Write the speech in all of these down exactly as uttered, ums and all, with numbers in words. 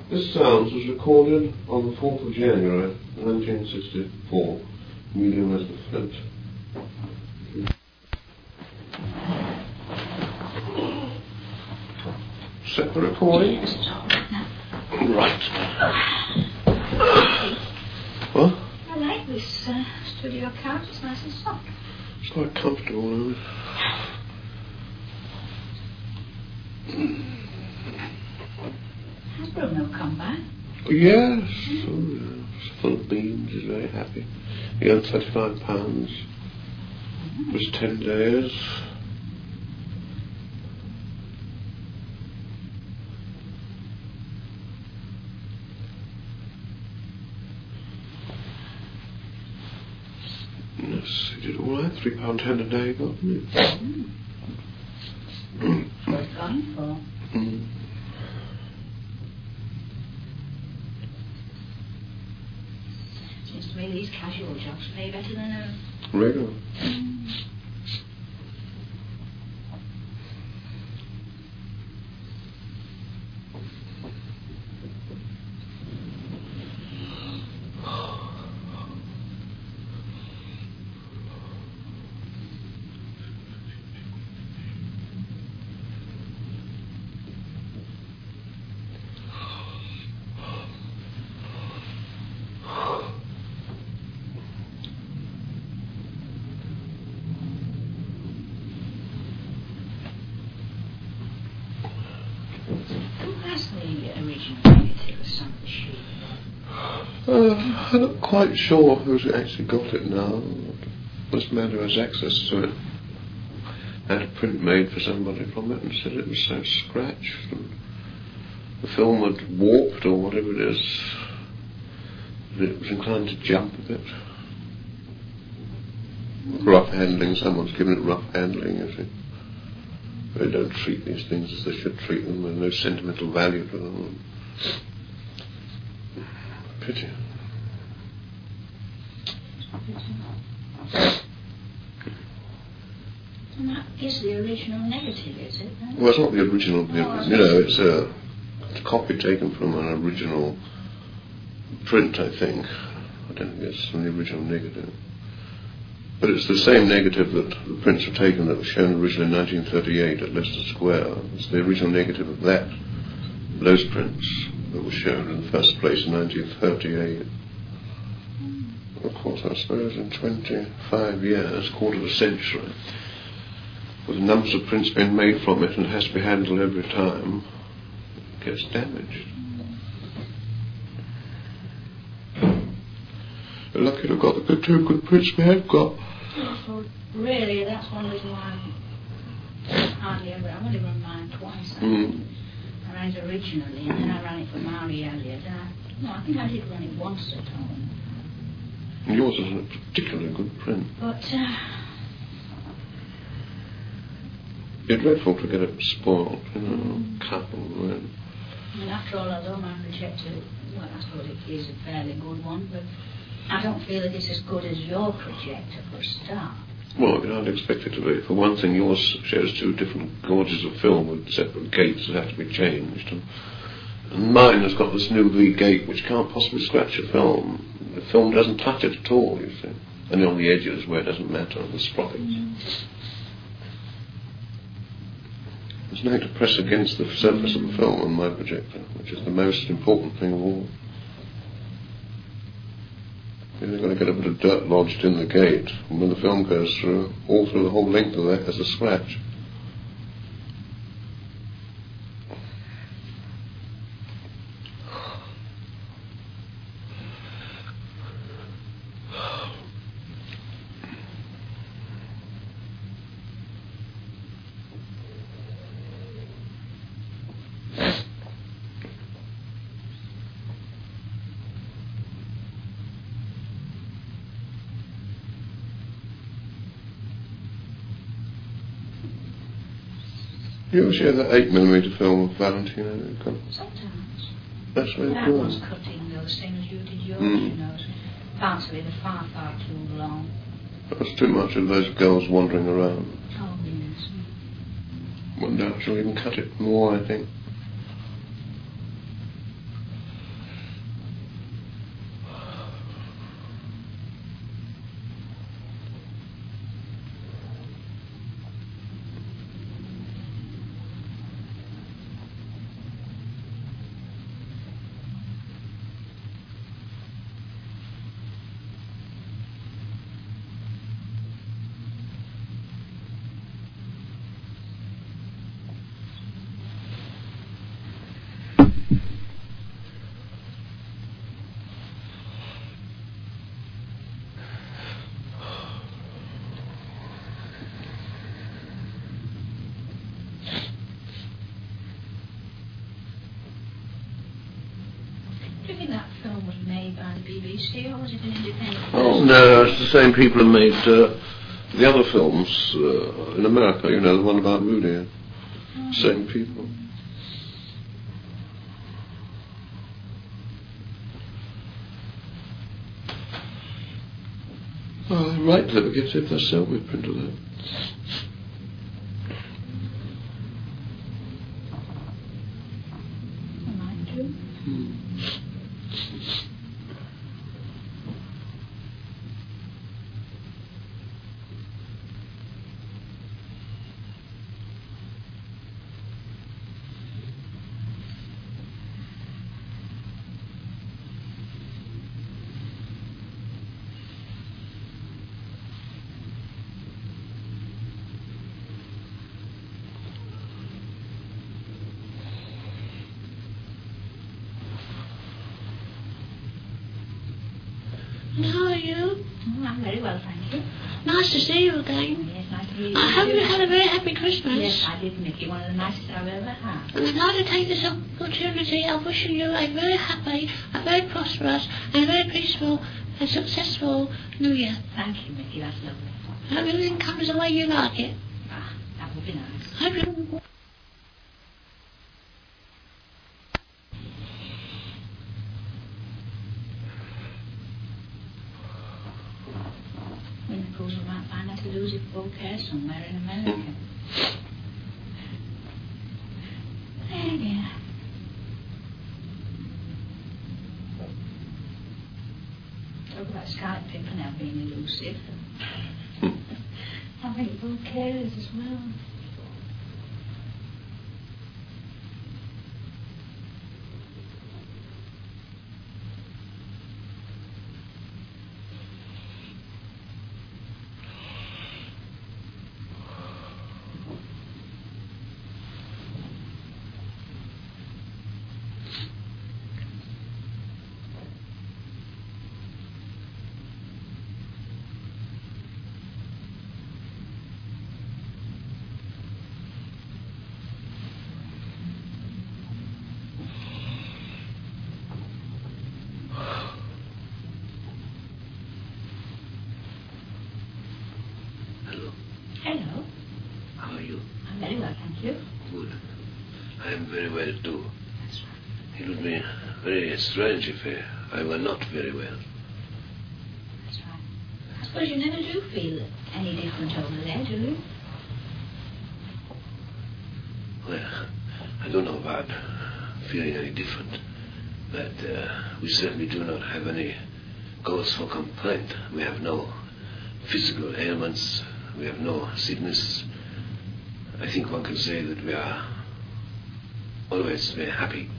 This Sounds was recorded on the fourth of January, nineteen sixty-four, medium as the flint. Set the recording? Yes, it's all right now. Right. What? I like this uh, studio couch. It's nice and soft. It's quite comfortable, isn't it? Has Bruno come back? Yes. Oh, yes. Full of beans. He's very happy. He earned thirty-five pounds. It was ten days. Yes, he did all right. Three pound ten a day, got me. Mm. Worth going for. Mm. Seems to me these casual jobs pay better than a... Regular. Mm. Uh, I'm not quite sure who's actually got it now. This man who has access to it had a print made for somebody from it and said it was so scratched and the film had warped or whatever it is, that it was inclined to jump a bit. Rough handling, someone's given it rough handling, you see. They don't treat these things as they should treat them. There's no sentimental value to them. Pity. And that is the original negative, is it? Well, it's not the original. The, oh, you know, it's a, it's a copy taken from an original print, I think. I don't think it's from the original negative. But it's the same negative that the prints were taken that was shown originally in nineteen thirty-eight at Leicester Square. It's the original negative of that, those prints that were shown in the first place in nineteen thirty-eight. Of course, I suppose in twenty-five years, quarter of a century, with numbers of prints being made from it and it has to be handled every time, it gets damaged. We're lucky to have got the two good prints we have got. Well, really, that's one reason why I hardly ever, I've only run mine twice. Mm. I ran it originally and then I ran it for Mary Elliott. And I, no, I think I did run it once at home. Yours isn't a particularly good print. But, uh... it's dreadful to get it spoiled, you know, mm. cut and ruined. I mean, after all, although my projector, well, I suppose it is a fairly good one, but I don't feel that it's as good as your projector for a start. Well, I'd expect it to be. For one thing, yours shows two different gauges of film with separate gates that have to be changed. And, and mine has got this new V gate which can't possibly scratch a film. The film doesn't touch it at all, you see. Only on the edges where it doesn't matter, the sprockets. Mm. There's nothing to press against the surface of the film on my projector, which is the most important thing of all. You're going to get a bit of dirt lodged in the gate, and when the film goes through, all through the whole length of that there's a scratch. You ever share that eight millimeter film of Valentino? Sometimes. That's very that cool. was cutting those things you did yours, mm. you know. Parts of it are far, far too long. There's too much of those girls wandering around. Oh, yes. One day I shall even cut it more, I think. Do you think that film was made by the B B C or was it an independent? Oh no, it's the same people who made uh, the other films uh, in America. You know, the one about Rudy. Oh. Same people. Oh, right, never gets if they're self printed that. Mine too. Hmm. How are you? Oh, I'm very well, thank you. Nice to see you again. Yes, nice to meet you. I hope you had a very happy Christmas. Yes, I did, Mickey. One of the nicest I've ever had. And I'd like to take this opportunity of wishing you a very happy, a very prosperous, and a very peaceful and successful New Year. Thank you, Mickey. That's lovely. I hope everything comes the way you like it. Ah, that would be nice. I hope you... When of course we might find out to lose it bouquet somewhere in America. There, dear. Talk about Scarlet Pimpernel being elusive. How many bouquets as well. Hello. How are you? I'm very well, thank you. Good. I am very well too. That's right. It would be very strange if uh, I were not very well. That's right. I suppose you never do feel any different over there, do you? Well, I don't know about feeling any different, but uh, we certainly do not have any cause for complaint. We have no physical ailments. We have no sickness. I think one can say that we are always very happy.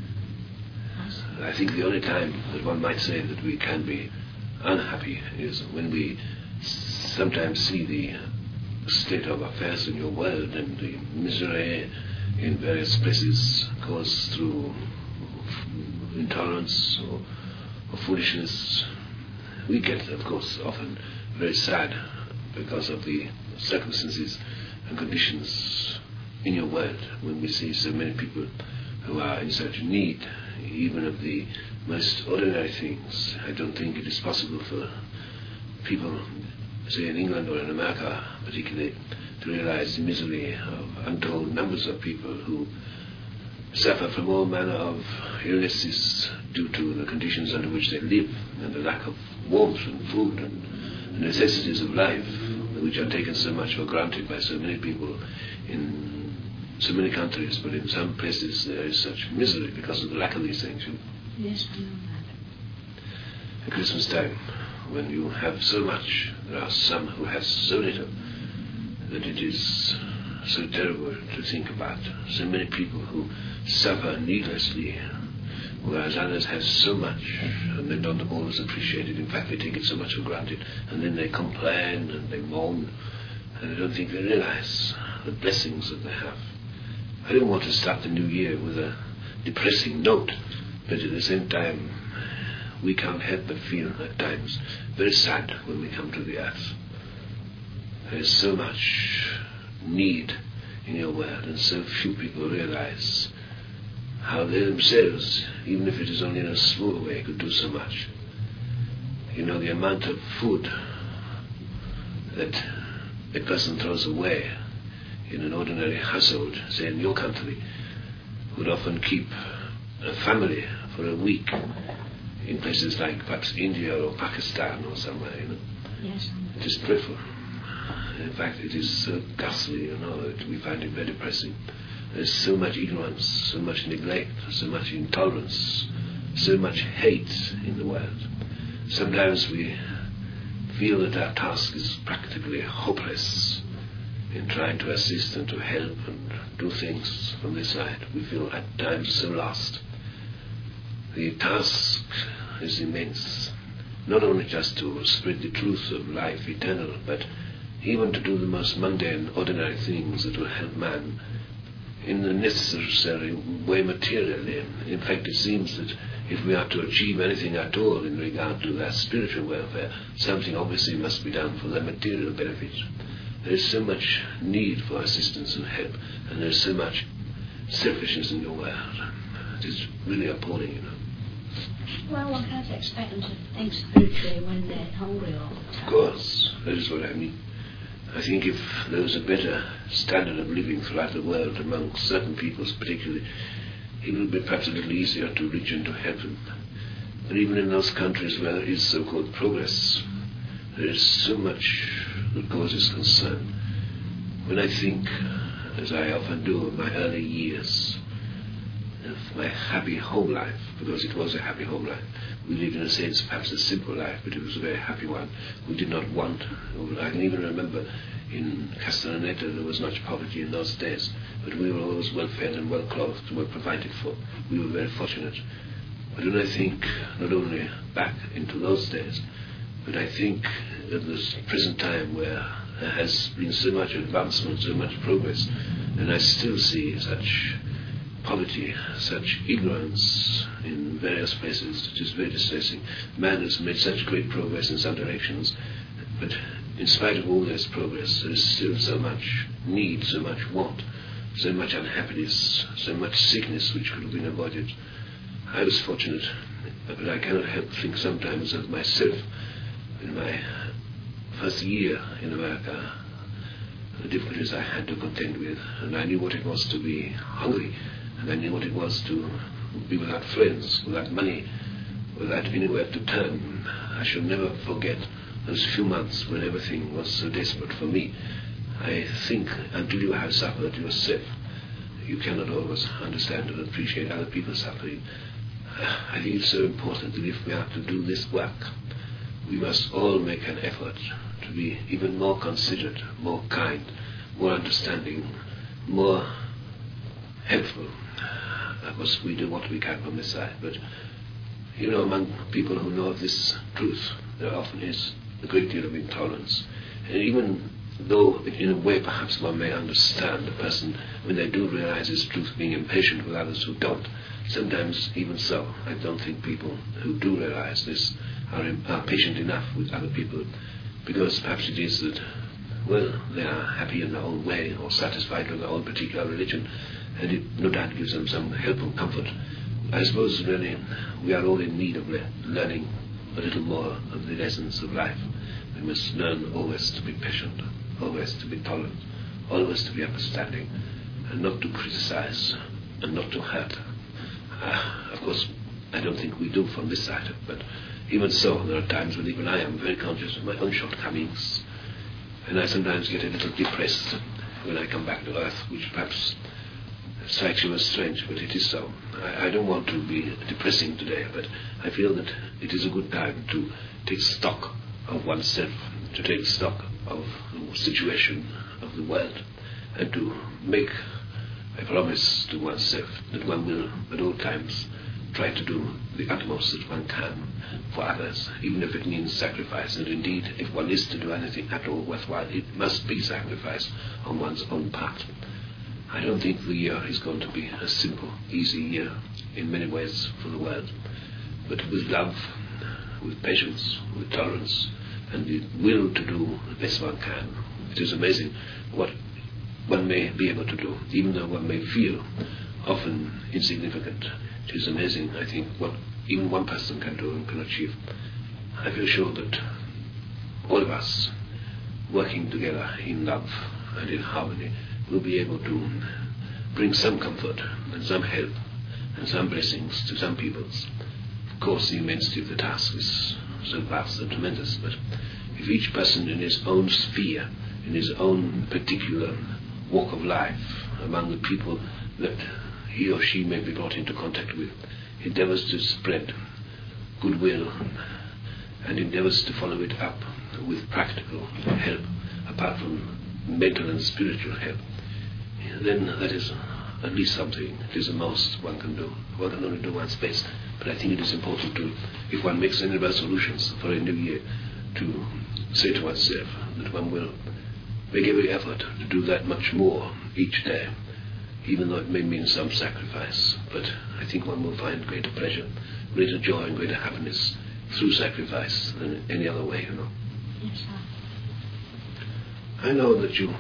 I think the only time that one might say that we can be unhappy is when we sometimes see the state of affairs in your world and the misery in various places caused through intolerance or, or foolishness. We get, of course, often very sad because of the circumstances and conditions in your world when we see so many people who are in such need even of the most ordinary things. I don't think it is possible for people, say in England or in America particularly, to realize the misery of untold numbers of people who suffer from all manner of illnesses due to the conditions under which they live and the lack of warmth and food and the necessities of life, which are taken so much for granted by so many people in so many countries, but in some places there is such misery because of the lack of these things. Yes, I know that. At Christmas time, when you have so much, there are some who have so little that it is so terrible to think about. So many people who suffer needlessly, whereas others have so much and they don't always appreciate it. In fact, they take it so much for granted, and then they complain and they moan, and I don't think they realize the blessings that they have. I don't want to start the new year with a depressing note, but at the same time, we can't help but feel at times very sad when we come to the earth. There is so much need in your world, and so few people realize how they themselves, even if it is only in a small way, could do so much. You know, the amount of food that a person throws away in an ordinary household, say in your country, would often keep a family for a week in places like perhaps India or Pakistan or somewhere, you know. Yes. It is dreadful. In fact, it is so ghastly, you know, that we find it very depressing. There's so much ignorance, so much neglect, so much intolerance, so much hate in the world. Sometimes we feel that our task is practically hopeless in trying to assist and to help and do things from this side. We feel at times so lost. The task is immense, not only just to spread the truth of life eternal, but even to do the most mundane, ordinary things that will help man in the necessary way materially. In fact, it seems that if we are to achieve anything at all in regard to their spiritual welfare, something obviously must be done for their material benefit. There is so much need for assistance and help, and there is so much selfishness in the world. It is really appalling, you know. Well, one can't expect them to think spiritually when they're hungry all the time. Of course, that is what I mean. I think if there was a better standard of living throughout the world among certain peoples particularly, it would be perhaps a little easier to reach and to help them. But even in those countries where there is so-called progress, there is so much that causes concern. When I think, as I often do in my early years, of my happy home life, because it was a happy home life. We lived in a sense perhaps a simple life, but it was a very happy one. We did not want, I can even remember in Castellaneta there was much poverty in those days, but we were always well fed and well clothed and well provided for. We were very fortunate. But when I think not only back into those days, but I think of this present time where there has been so much advancement, so much progress, and I still see such poverty, such ignorance in various places, it is very distressing. Man has made such great progress in some directions, but in spite of all this progress, there is still so much need, so much want, so much unhappiness, so much sickness which could have been avoided. I was fortunate, but I cannot help think sometimes of myself in my first year in America, the difficulties I had to contend with, and I knew what it was to be hungry, and I knew what it was to be without friends, without money, without anywhere to turn. I shall never forget those few months when everything was so desperate for me. I think until you have suffered yourself, you cannot always understand and appreciate other people's suffering. I think it's so important that if we are to do this work, we must all make an effort to be even more considerate, more kind, more understanding, more helpful. Of course, we do what we can from this side, but you know, among people who know of this truth, there often is a great deal of intolerance. And even though, in a way, perhaps one may understand a person when they do realize this truth, being impatient with others who don't, sometimes even so, I don't think people who do realize this are, are patient enough with other people, because perhaps it is that, well, they are happy in their own way or satisfied with their own particular religion, and it no doubt gives them some help and comfort. I suppose really we are all in need of le- learning a little more of the lessons of life. We must learn always to be patient, always to be tolerant, always to be understanding, and not to criticize and not to hurt. Uh, of course, I don't think we do from this side, but even so, there are times when even I am very conscious of my own shortcomings, and I sometimes get a little depressed when I come back to earth, which perhaps strikes you as strange, but it is so. I, I don't want to be depressing today, but I feel that it is a good time to take stock of oneself, to take stock of the situation of the world, and to make a promise to oneself that one will at all times try to do the utmost that one can for others, even if it means sacrifice. And indeed, if one is to do anything at all worthwhile, it must be sacrifice on one's own part. I don't think the year is going to be a simple, easy year in many ways for the world, but with love, with patience, with tolerance, and the will to do the best one can. It is amazing what one may be able to do, even though one may feel often insignificant. It is amazing, I think, what even one person can do and can achieve. I feel sure that all of us, working together in love and in harmony, will be able to bring some comfort and some help and some blessings to some peoples. Of course, the immensity of the task is so vast and tremendous, but if each person in his own sphere, in his own particular walk of life, among the people that he or she may be brought into contact with, endeavors to spread goodwill and endeavors to follow it up with practical help, apart from mental and spiritual help, then that is at least something. It is the most one can do. One can only do one's best, but I think it is important to, if one makes any resolutions for a new year, to say to oneself that one will make every effort to do that much more each day, even though it may mean some sacrifice. But I think one will find greater pleasure, greater joy and greater happiness through sacrifice than any other way, you know. Yes, sir. I know that you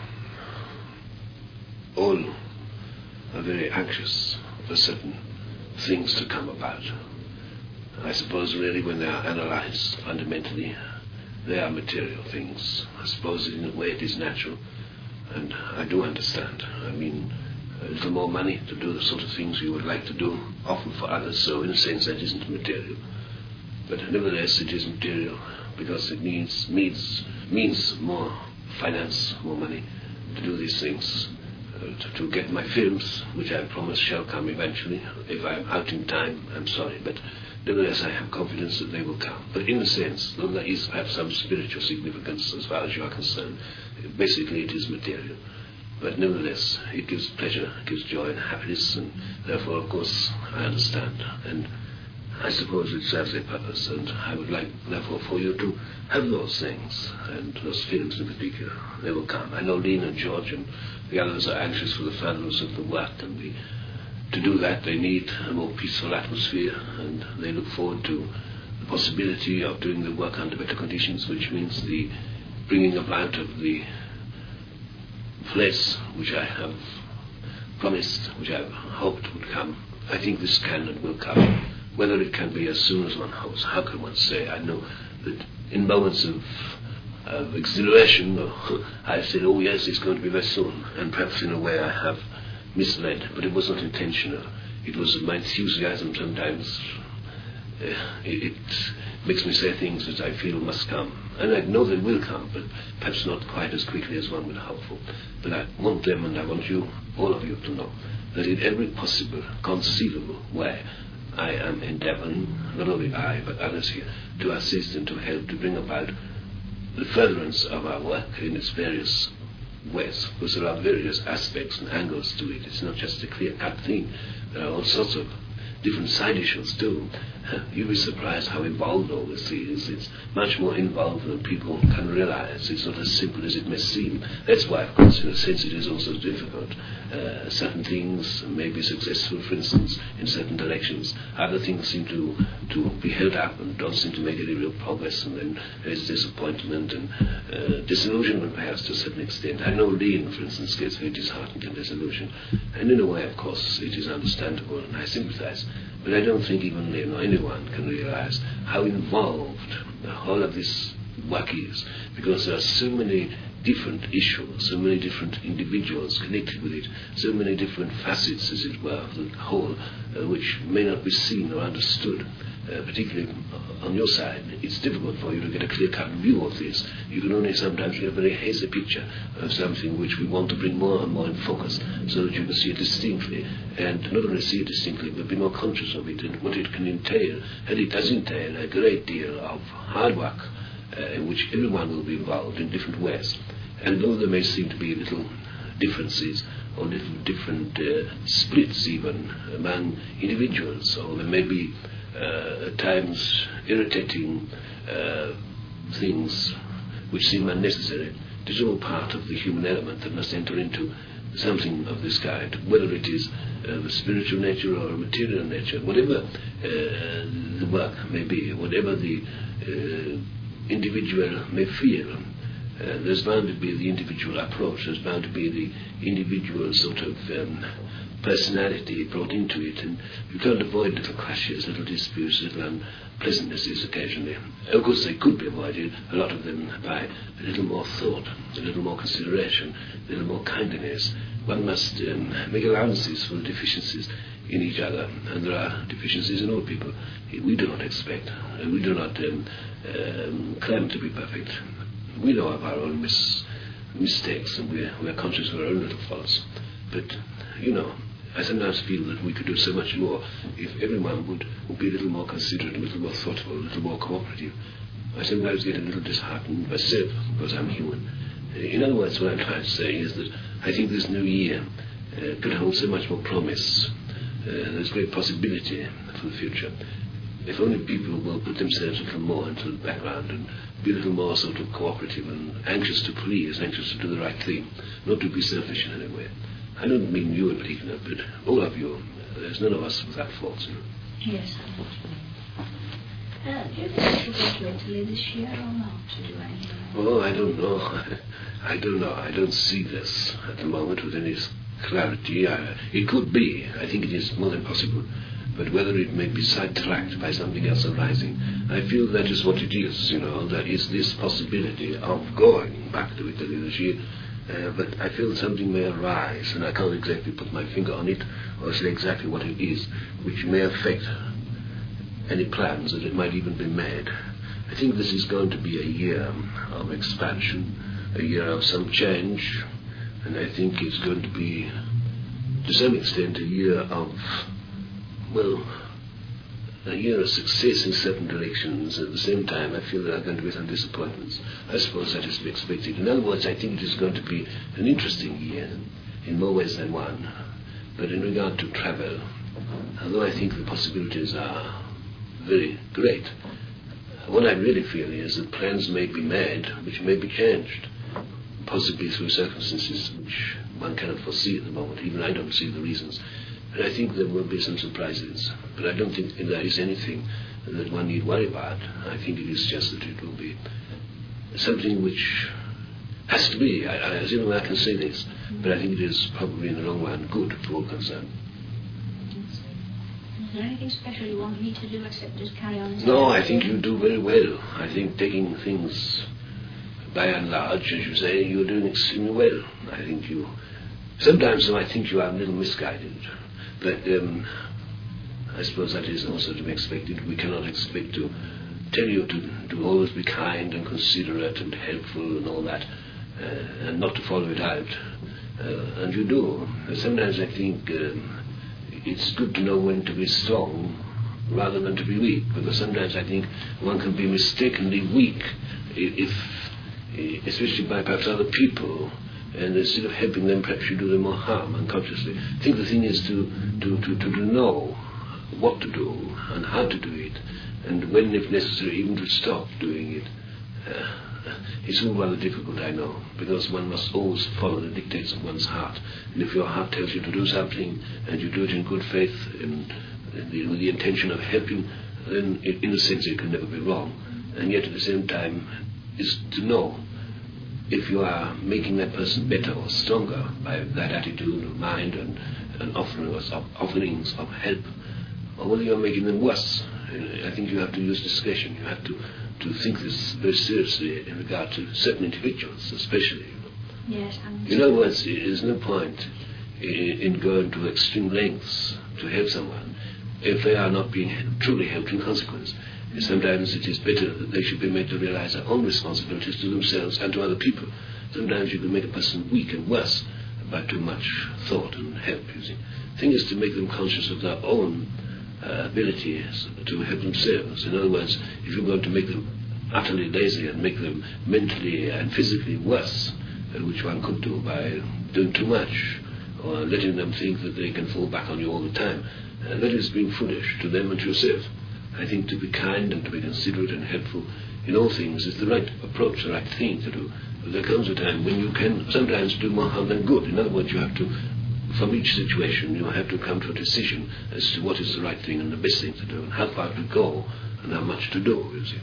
all are very anxious for certain things to come about. I suppose really when they are analyzed fundamentally, they are material things. I suppose in a way it is natural, and I do understand. I mean, a little more money to do the sort of things you would like to do, often for others, so in a sense that isn't material. But nevertheless it is material because it needs, needs, means more finance, more money to do these things. Uh, to, to get my films, which I promise shall come eventually. If I'm out in time, I'm sorry, but nevertheless I have confidence that they will come. But in a sense, though there is perhaps some spiritual significance as far as you are concerned, basically it is material. But nevertheless, it gives pleasure, it gives joy and happiness, and therefore, of course, I understand. And I suppose it serves a purpose, and I would like, therefore, for you to have those things, and those films in particular. They will come. I know Dean and George and the others are anxious for the furtherance of the work, and the, to do that they need a more peaceful atmosphere, and they look forward to the possibility of doing the work under better conditions, which means the bringing about of the flesh which I have promised, which I have hoped would come. I think this can and will come. Whether it can be as soon as one hopes, how can one say? I know that in moments of, of exhilaration, I've said, oh yes, it's going to be very soon, and perhaps in a way I have misled, but it was not intentional. It was my enthusiasm sometimes. Uh, it, it makes me say things that I feel must come, and I know they will come, but perhaps not quite as quickly as one would hope for. But I want them, and I want you, all of you, to know that in every possible, conceivable way, I am endeavoring, not only I, but others here, to assist and to help to bring about the furtherance of our work in its various ways, because there are various aspects and angles to it. It's not just a clear-cut thing. There are all sorts of different side issues too. You'll be surprised how involved all this is. It's much more involved than people can realize. It's not as simple as it may seem. That's why, of course, in a sense it is also difficult. Uh, certain things may be successful, for instance, in certain directions. Other things seem to, to be held up and don't seem to make any real progress, and then there's disappointment and uh, disillusionment, perhaps, to a certain extent. I know Lean, for instance, gets very disheartened and disillusioned. And in a way, of course, it is understandable, and I sympathize. But I don't think even Lean or anyone can realize how involved the whole of this work is, because there are so many different issues, so many different individuals connected with it, so many different facets, as it were, of the whole, uh, which may not be seen or understood. Uh, particularly on your side, it's difficult for you to get a clear-cut view of this. You can only sometimes get a very hazy picture of something which we want to bring more and more in focus, so that you can see it distinctly, and not only see it distinctly, but be more conscious of it and what it can entail. And it does entail a great deal of hard work, uh, in which everyone will be involved in different ways. And though there may seem to be little differences or little different uh, splits even among individuals, or there may be Uh, at times irritating uh, things which seem unnecessary. It is all part of the human element that must enter into something of this kind, whether it is uh, the spiritual nature or a material nature, whatever uh, the work may be, whatever the uh, individual may feel. Uh, there's bound to be the individual approach, there's bound to be the individual sort of um, personality brought into it, and you can't avoid little clashes, little disputes, little unpleasantnesses occasionally. Of course, they could be avoided, a lot of them, by a little more thought, a little more consideration, a little more kindness. One must um, make allowances for the deficiencies in each other, and there are deficiencies in all people. We do not expect, and we do not um, um, claim to be perfect. We know of our own mis- mistakes, and we are, we are conscious of our own little faults. But, you know, I sometimes feel that we could do so much more if everyone would, would be a little more considerate, a little more thoughtful, a little more cooperative. I sometimes get a little disheartened myself because I'm human. In other words, what I'm trying to say is that I think this new year uh, could hold so much more promise. Uh, there's great possibility for the future. If only people will put themselves a little more into the background and be a little more sort of cooperative and anxious to please, anxious to do the right thing, not to be selfish in any way. I don't mean you in particular, but all of you. There's none of us without faults. You know? Yes, I know what you mean. Uh, do you think we should go to Italy this year or not to do anything? Oh, I don't know. I don't know. I don't see this at the moment with any clarity. I, it could be. I think it is more than possible. But whether it may be sidetracked by something else arising, I feel that is what it is, you know. There is this possibility of going back to Italy this year. Uh, but I feel something may arise, and I can't exactly put my finger on it or say exactly what it is, which may affect any plans that it might even be made. I think this is going to be a year of expansion, a year of some change, and I think it's going to be, to some extent, a year of, well, a year of success in certain directions. At the same time, I feel there are going to be some disappointments. I suppose that is to be expected. In other words, I think it is going to be an interesting year in more ways than one. But in regard to travel, although I think the possibilities are very great, what I really feel is that plans may be made which may be changed, possibly through circumstances which one cannot foresee at the moment. Even I don't see the reasons. And I think there will be some surprises. But I don't think there is anything that one need worry about. I think it is just that it will be something which has to be. I, I assume I can say this, but I think it is probably in the long run good for all concerned. Is there anything special you want me to do except just carry on? No, I think you do very well. I think taking things by and large, as you say, you're doing extremely well. I think you... Sometimes, though, I think you are a little misguided. But um, I suppose that is also to be expected. We cannot expect to tell you to, to always be kind and considerate and helpful and all that, uh, and not to follow it out. Uh, and you do. Sometimes I think um, it's good to know when to be strong rather than to be weak, because sometimes I think one can be mistakenly weak if, especially by perhaps other people, and instead of helping them, perhaps you do them more harm unconsciously. I think the thing is to, to, to, to know what to do and how to do it, and when, if necessary, even to stop doing it. Uh, it's all rather difficult, I know, because one must always follow the dictates of one's heart. And if your heart tells you to do something, and you do it in good faith and, and with the intention of helping, then it, in a sense it can never be wrong. And yet at the same time, is to know if you are making that person better or stronger by that attitude of mind and, and offerings, of, offerings of help, or whether you are making them worse. I think you have to use discretion. You have to, to think this very seriously in regard to certain individuals, especially. Yes, I'm in other words, there is no point in, in going to extreme lengths to help someone if they are not being truly helped in consequence. Sometimes it is better that they should be made to realize their own responsibilities to themselves and to other people. Sometimes you can make a person weak and worse by too much thought and help, you see. The thing is to make them conscious of their own uh, abilities to help themselves. In other words, if you're going to make them utterly lazy and make them mentally and physically worse, uh, which one could do by doing too much, or letting them think that they can fall back on you all the time, uh, that is being foolish to them and to yourself. I think to be kind and to be considerate and helpful in all things is the right approach, the right thing to do. But there comes a time when you can sometimes do more harm than good. In other words, you have to, from each situation, you have to come to a decision as to what is the right thing and the best thing to do, and how far to go, and how much to do, you see.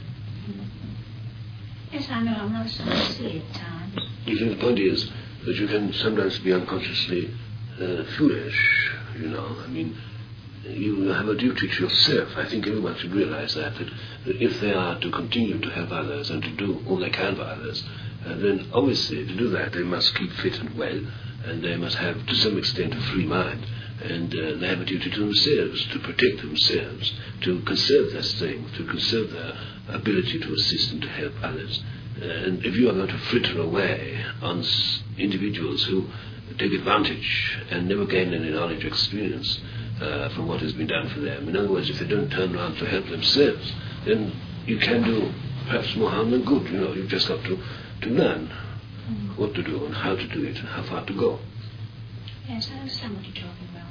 Yes, I know, I'm not so silly at times. You see, the point is that you can sometimes be unconsciously uh, foolish. you know. I mean, you have a duty to yourself. I think everyone should realize that, that, that if they are to continue to help others and to do all they can for others, uh, then obviously to do that they must keep fit and well, and they must have to some extent a free mind, and uh, they have a duty to themselves, to protect themselves, to conserve their strength, to conserve their ability to assist and to help others. Uh, and if you are going to fritter away on s- individuals who take advantage and never gain any knowledge or experience uh, from what has been done for them, in other words, if they don't turn around to help themselves, then you can do perhaps more harm than good. You know, you've just got to, to learn Mm. what to do and how to do it and how far to go. Yes, I understand what you're talking about.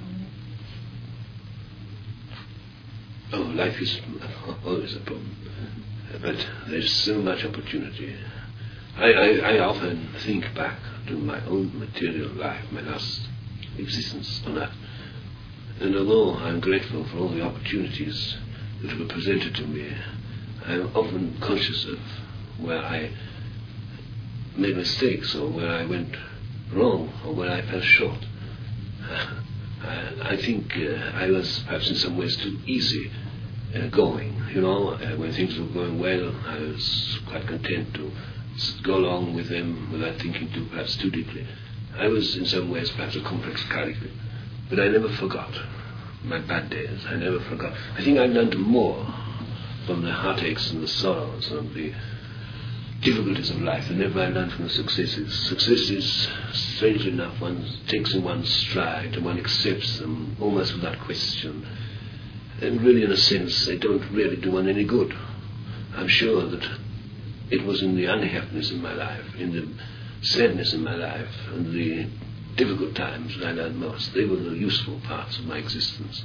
Oh, life is always a problem, but there's so much opportunity. I, I, I often think back to my own material life, my last existence on earth, and although I'm grateful for all the opportunities that were presented to me, I'm often conscious of where I made mistakes or where I went wrong or where I fell short. I, I think uh, I was perhaps in some ways too easy uh, going. You know, uh, when things were going well, I was quite content to s- go along with them without thinking too, perhaps too deeply. I was in some ways perhaps a complex character, but I never forgot my bad days. I never forgot. I think I learned more from the heartaches and the sorrows and the difficulties of life than ever I learned from the successes. Successes, strangely enough, one takes in one's stride and one accepts them almost without question. And really, in a sense, they don't really do one any good. I'm sure that it was in the unhappiness in my life, in the sadness in my life, and the difficult times that I learned most. They were the useful parts of my existence.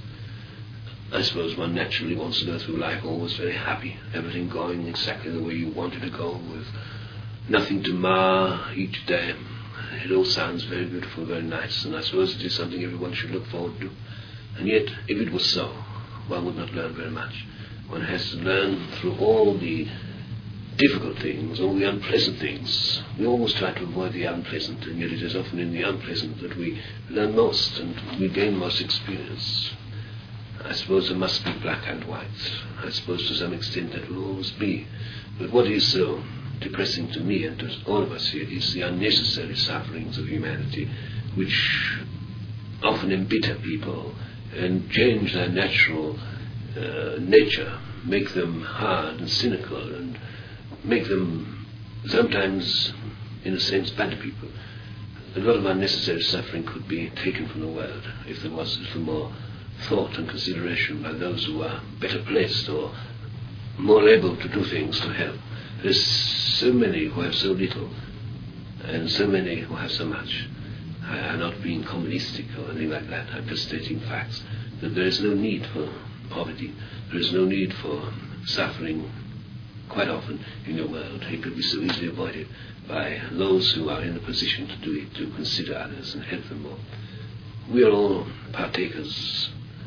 I suppose one naturally wants to go through life always very happy, everything going exactly the way you want it to go, with nothing to mar each day. It all sounds very beautiful, very nice, and I suppose it is something everyone should look forward to. And yet, if it was so, one would not learn very much. One has to learn through all the difficult things, all the unpleasant things. We always try to avoid the unpleasant, and yet it is often in the unpleasant that we learn most and we gain most experience. I suppose there must be black and white. I suppose to some extent that will always be. But what is so depressing to me and to all of us here is the unnecessary sufferings of humanity, which often embitter people and change their natural uh, nature, make them hard and cynical, and make them sometimes, in a sense, bad people. A lot of unnecessary suffering could be taken from the world if there was a little more thought and consideration by those who are better placed or more able to do things to help. There's so many who have so little, and so many who have so much. I, I'm not being communistic or anything like that. I'm just stating facts, that there is no need for poverty. There is no need for suffering quite often in your world. It could be so easily avoided by those who are in a position to do it, to consider others and help them more. We are all partakers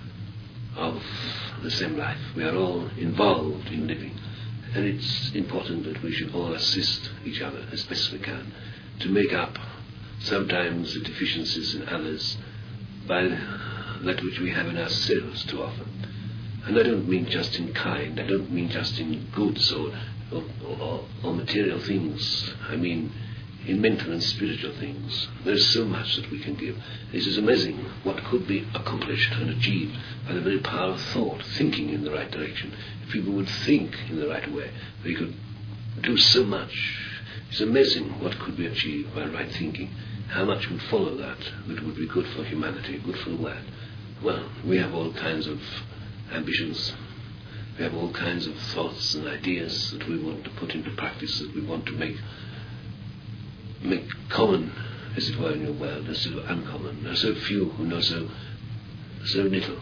of the same life. We are all involved in living, and it's important that we should all assist each other as best we can to make up sometimes the deficiencies in others by that which we have in ourselves too often. And I don't mean just in kind, I don't mean just in goods or, or, or, or material things. I mean in mental and spiritual things. There's so much that we can give. It is amazing what could be accomplished and achieved by the very power of thought, thinking in the right direction. If people would think in the right way, they could do so much. It's amazing what could be achieved by right thinking. How much would follow that, that would be good for humanity, good for the world. Well, we have all kinds of ambitions. We have all kinds of thoughts and ideas that we want to put into practice, that we want to make make common, as it were, in your world, instead of uncommon. There are so few who know so so little.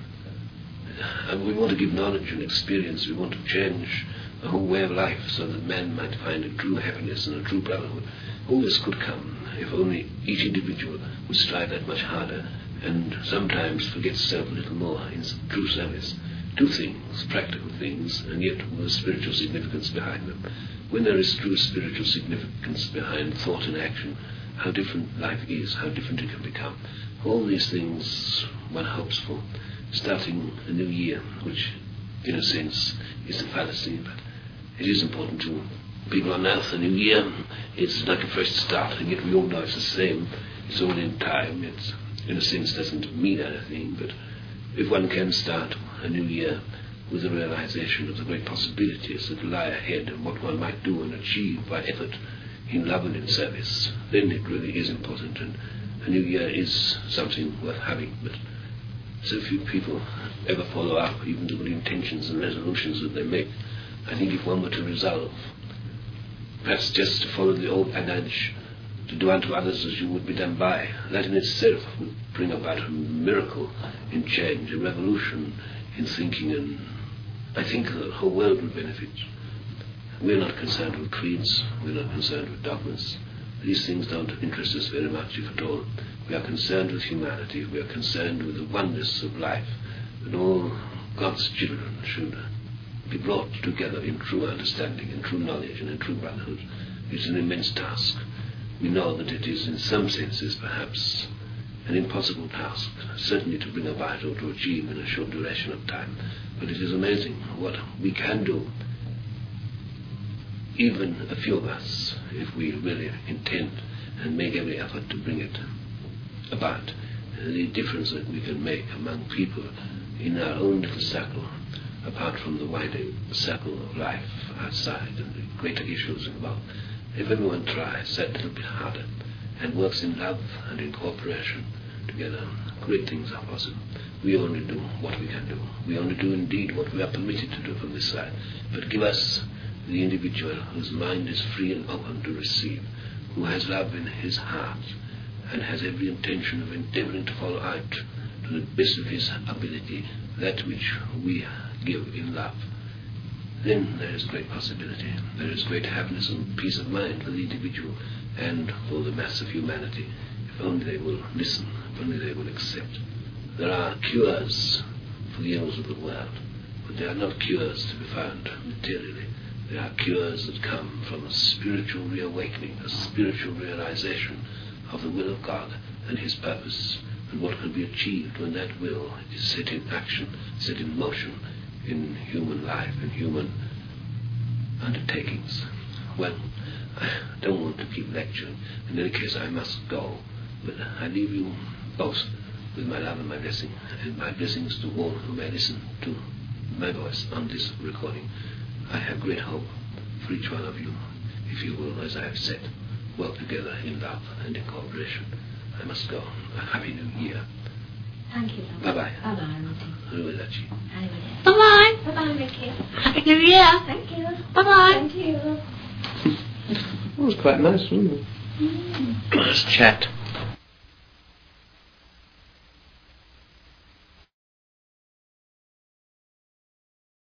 And we want to give knowledge and experience. We want to change the whole way of life so that man might find a true happiness and a true brotherhood. All this could come if only each individual would strive that much harder and sometimes forget self a little more in true service. Do things, practical things, and yet with a spiritual significance behind them. When there is true spiritual significance behind thought and action, how different life is, how different it can become. All these things one hopes for, starting a new year, which in a sense is a fallacy, but it is important to people on earth. A new year, it's like a fresh start, and yet we all know it's the same. It's all in time. It, in a sense, doesn't mean anything, but if one can start a new year with the realization of the great possibilities that lie ahead and what one might do and achieve by effort in love and in service, then it really is important, and a new year is something worth having. But so few people ever follow up even the good intentions and resolutions that they make. I think if one were to resolve, perhaps just to follow the old adage, to do unto others as you would be done by, that in itself would bring about a miracle in change, a revolution in thinking, and I think the whole world would benefit. We're not concerned with creeds, we're not concerned with dogmas. These things don't interest us very much, if at all. We are concerned with humanity, we are concerned with the oneness of life, and all God's children should be brought together in true understanding, in true knowledge, and in true brotherhood. It's an immense task. We know that it is in some senses perhaps an impossible task, certainly to bring about or to achieve in a short duration of time, but it is amazing what we can do, even a few of us, if we really intend and make every effort to bring it about. The difference that we can make among people in our own little circle, apart from the wider circle of life outside and the greater issues involved. If everyone tries that little bit harder and works in love and in cooperation together, great things are possible. We only do what we can do. We only do indeed what we are permitted to do from this side. But give us the individual whose mind is free and open to receive, who has love in his heart and has every intention of endeavoring to follow out to the best of his ability that which we give in love. Then there is great possibility. There is great happiness and peace of mind for the individual and for the mass of humanity, if only they will listen, if only they will accept. There are cures for the ills of the world, but they are not cures to be found materially. They are cures that come from a spiritual reawakening, a spiritual realization of the will of God and His purpose, and what can be achieved when that will is set in action, set in motion in human life, in human undertakings. Well, I don't want to keep lecturing. In any case, I must go. But I leave you both with my love and my blessing, and my blessings to all who may listen to my voice on this recording. I have great hope for each one of you, if you will, as I have said, work together in love and in cooperation. I must go. A happy new year. Thank you. Bye-bye. Bye-bye, Ruthie. Arrivederci. Arrivederci. Bye-bye. Bye-bye, Ricky. Happy New Year. Thank you. Bye-bye. Thank you. It was quite nice, wasn't it? Mm. Nice chat.